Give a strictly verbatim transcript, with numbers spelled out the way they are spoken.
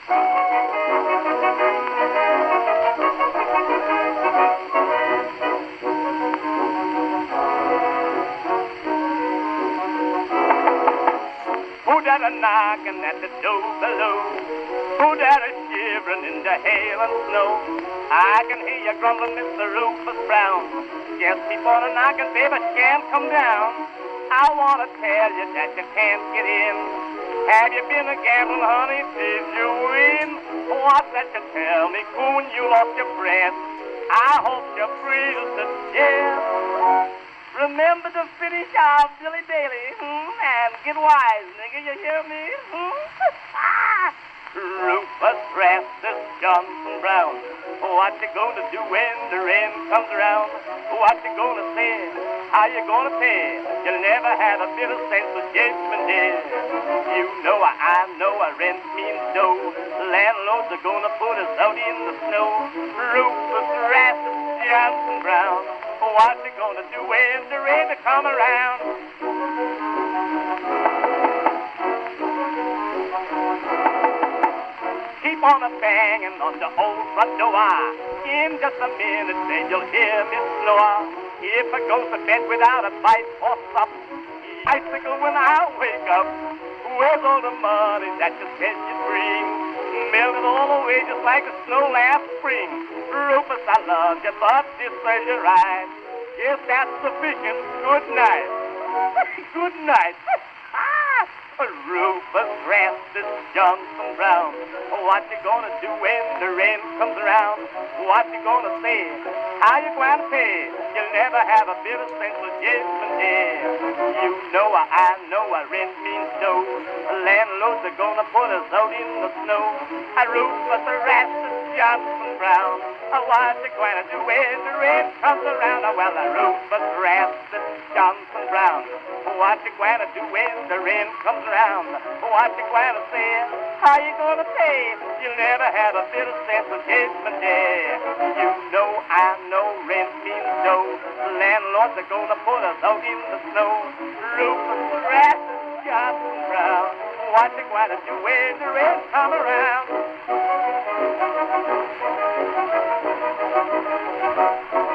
Who that a knocking at the door below? Who that a shivering in the hail and snow? I can hear you grumbling, Mister Rufus Brown. Just before the knocking, baby, can't come down. I want to tell you that you can't get in. Have you been a gambling, honey? Did you win? What's that you tell me? Coon, you lost your breath. I hope you freeze to death. Remember to finish off Dilly Daly, hmm? And get wise, nigga, you hear me? Hmm? Rufus Rastus Johnson Brown. What you gonna do when the rain comes around? What you gonna say? How you gonna pay? You'll never have a bit of sense of judgment day. You know, I know, a rent means dough. Landlords are gonna put us out in the snow. Rufus Rastus Johnson Brown. What you gonna do when the rain come around? Keep on a banging on the old front door. In just a minute, then you'll hear me snore. If I go to bed without a bite or sup, icicle when I wake up. Where's all the money that you said you'd bring? Melted all away just like the snow last spring. Rufus, I love you, but this is your right. Yes, that's sufficient. Good night. Good night. Rufus Rastus Johnson Brown. What you gonna do when the rain comes around? What you gonna say? How you gonna pay? You'll never have a bit of sense of judgment day. You know, I know, a rent means dough. Landlords are gonna put us out in the snow. Rufus Rastus Johnson Brown. What you gonna do when the rain comes around? Well, Rufus Rastus Johnson Brown. What you gonna do when the rain comes around? What you gonna say? How you gonna pay? You'll never have a bit of sense of judgment day. You know, I know, rent means dough. Landlords are gonna put us out in the snow. Rufus Rastus Johnson Brown. What you gonna do when the rain come around?